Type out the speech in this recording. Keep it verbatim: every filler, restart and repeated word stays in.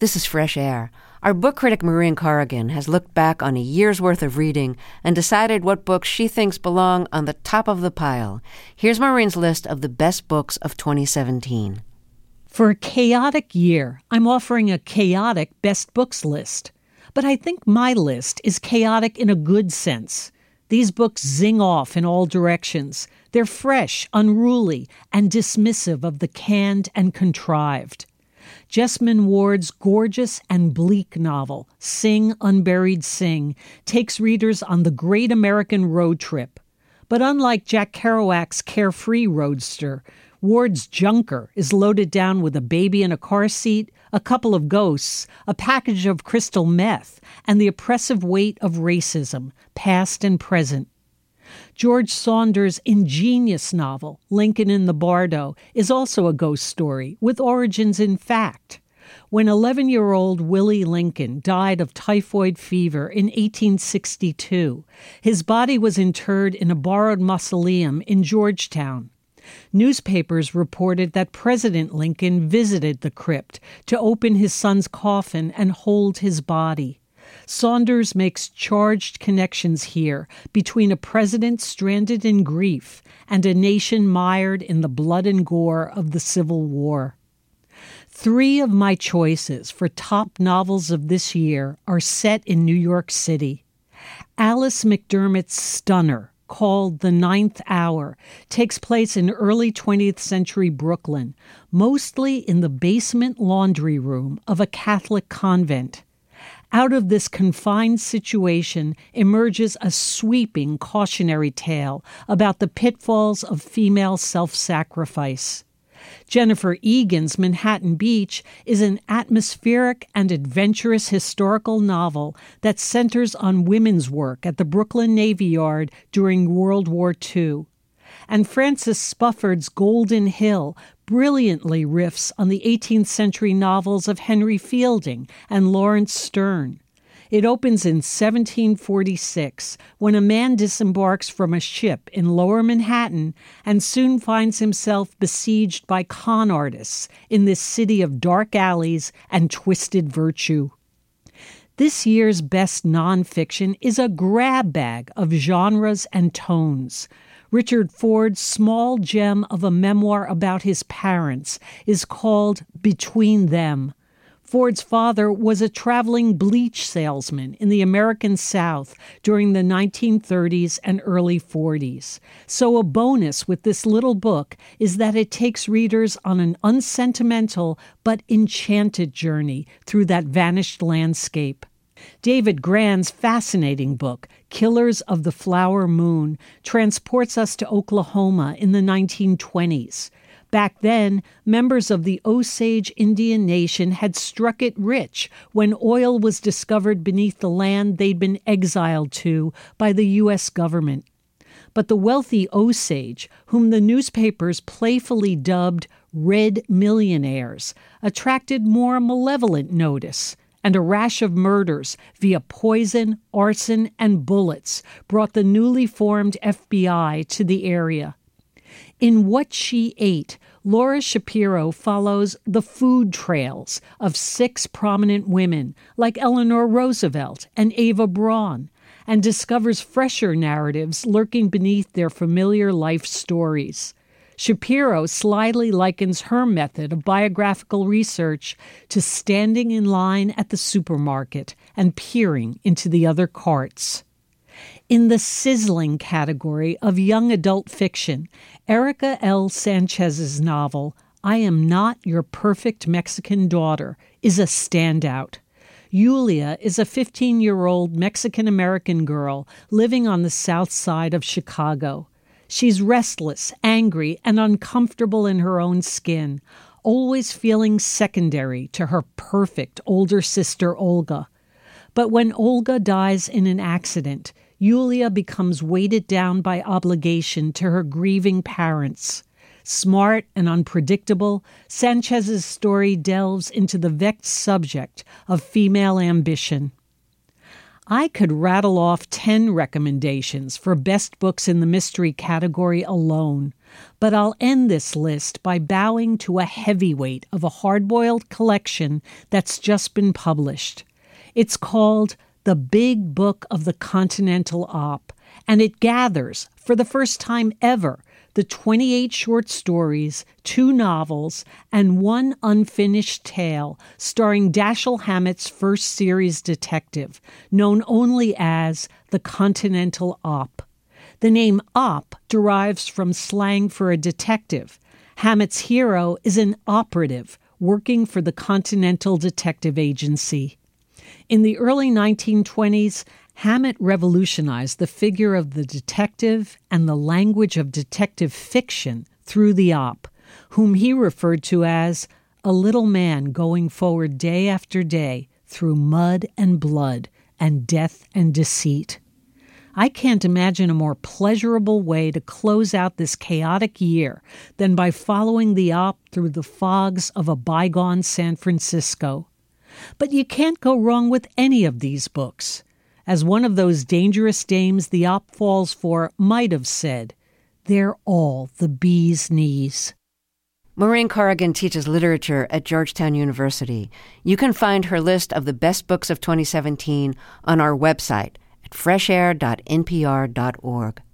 This is Fresh Air. Our book critic Maureen Corrigan has looked back on a year's worth of reading and decided what books she thinks belong on the top of the pile. Here's Maureen's list of the best books of twenty seventeen. For a chaotic year, I'm offering a chaotic best books list. But I think my list is chaotic in a good sense. These books zing off in all directions. They're fresh, unruly, and dismissive of the canned and contrived. Jesmyn Ward's gorgeous and bleak novel, Sing, Unburied Sing, takes readers on the great American road trip. But unlike Jack Kerouac's carefree roadster, Ward's junker is loaded down with a baby in a car seat, a couple of ghosts, a package of crystal meth, and the oppressive weight of racism, past and present. George Saunders' ingenious novel, Lincoln in the Bardo, is also a ghost story with origins in fact. When eleven-year-old Willie Lincoln died of typhoid fever in eighteen sixty-two, his body was interred in a borrowed mausoleum in Georgetown. Newspapers reported that President Lincoln visited the crypt to open his son's coffin and hold his body. Saunders makes charged connections here between a president stranded in grief and a nation mired in the blood and gore of the Civil War. Three of my choices for top novels of this year are set in New York City. Alice McDermott's stunner, called The Ninth Hour, takes place in early twentieth century Brooklyn, mostly in the basement laundry room of a Catholic convent. Out of this confined situation emerges a sweeping cautionary tale about the pitfalls of female self-sacrifice. Jennifer Egan's Manhattan Beach is an atmospheric and adventurous historical novel that centers on women's work at the Brooklyn Navy Yard during World War Two. And Francis Spufford's Golden Hill brilliantly riffs on the eighteenth century novels of Henry Fielding and Lawrence Sterne. It opens in seventeen forty-six, when a man disembarks from a ship in Lower Manhattan and soon finds himself besieged by con artists in this city of dark alleys and twisted virtue. This year's best nonfiction is a grab bag of genres and tones. Richard Ford's small gem of a memoir about his parents is called Between Them. Ford's father was a traveling bleach salesman in the American South during the nineteen thirties and early forties. So a bonus with this little book is that it takes readers on an unsentimental but enchanted journey through that vanished landscape. David Grann's fascinating book, Killers of the Flower Moon, transports us to Oklahoma in the nineteen twenties. Back then, members of the Osage Indian Nation had struck it rich when oil was discovered beneath the land they'd been exiled to by the U S government. But the wealthy Osage, whom the newspapers playfully dubbed red millionaires, attracted more malevolent notice, and a rash of murders via poison, arson, and bullets brought the newly formed F B I to the area. In What She Ate, Laura Shapiro follows the food trails of six prominent women like Eleanor Roosevelt and Ava Braun, and discovers fresher narratives lurking beneath their familiar life stories. Shapiro slyly likens her method of biographical research to standing in line at the supermarket and peering into the other carts. In the sizzling category of young adult fiction, Erica L. Sanchez's novel, I Am Not Your Perfect Mexican Daughter, is a standout. Yulia is a fifteen-year-old Mexican-American girl living on the south side of Chicago. She's restless, angry, and uncomfortable in her own skin, always feeling secondary to her perfect older sister Olga. But when Olga dies in an accident, Yulia becomes weighted down by obligation to her grieving parents. Smart and unpredictable, Sanchez's story delves into the vexed subject of female ambition. I could rattle off ten recommendations for best books in the mystery category alone, but I'll end this list by bowing to a heavyweight of a hard-boiled collection that's just been published. It's called The Big Book of the Continental Op, and it gathers, for the first time ever, the twenty-eight short stories, two novels, and one unfinished tale starring Dashiell Hammett's first series detective, known only as the Continental Op. The name Op derives from slang for a detective. Hammett's hero is an operative working for the Continental Detective Agency. In the early nineteen twenties, Hammett revolutionized the figure of the detective and the language of detective fiction through the op, whom he referred to as a little man going forward day after day through mud and blood and death and deceit. I can't imagine a more pleasurable way to close out this chaotic year than by following the op through the fogs of a bygone San Francisco. But you can't go wrong with any of these books. As one of those dangerous dames the op falls for might have said, they're all the bee's knees. Maureen Corrigan teaches literature at Georgetown University. You can find her list of the best books of twenty seventeen on our website at fresh air dot n p r dot org.